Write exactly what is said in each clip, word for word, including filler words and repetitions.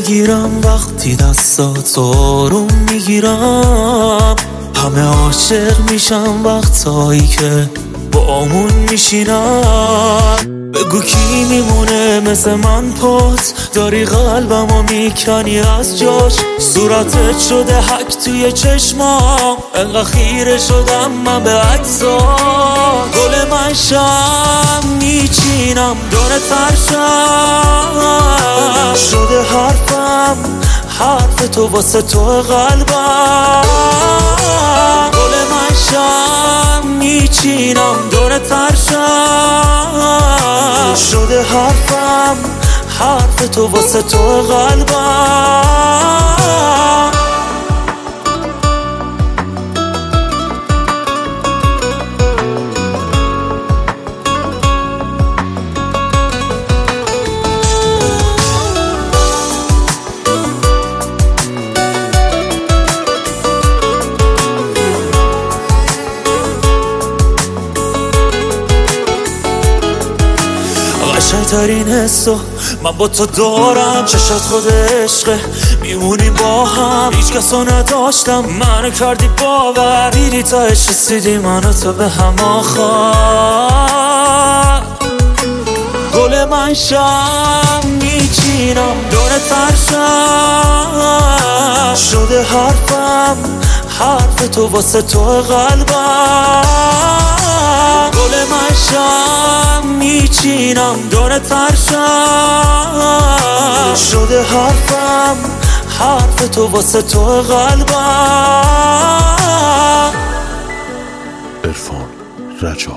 بگیرم وقتی دستاتو آروم میگیرم. همه عاشق میشم وقتایی که با آمون میشینم. بگو کی میمونه مثل من پات، داری قلبمو میکنی از جاش. صورتت شده حک توی چشمام، انقدر خیره شدم من به عکسات. گل من شم میچینم دور ترشم، شده حرفم حرف تو واسه تو قلبم. گل من شم میچینم دور ترشم، شده حرفم حرف تو واسه تو قلبم. قشنگترین حسو من با تو دارم، چشات خود عشقه میمونیم با هم. هیچ کسو نداشتم منو کردی باور، دیدی تا رسیدی منو تو به هم آخر. گل من شم میچینم دور ترشم، شده حرفم حرف تو واسه تو قلبم. گل من شم میچینم دور ترشم، شده حرفم حرف تو واسه تو قلبم. عرفان رجا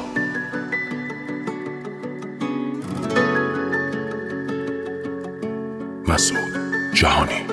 مسعود جهانی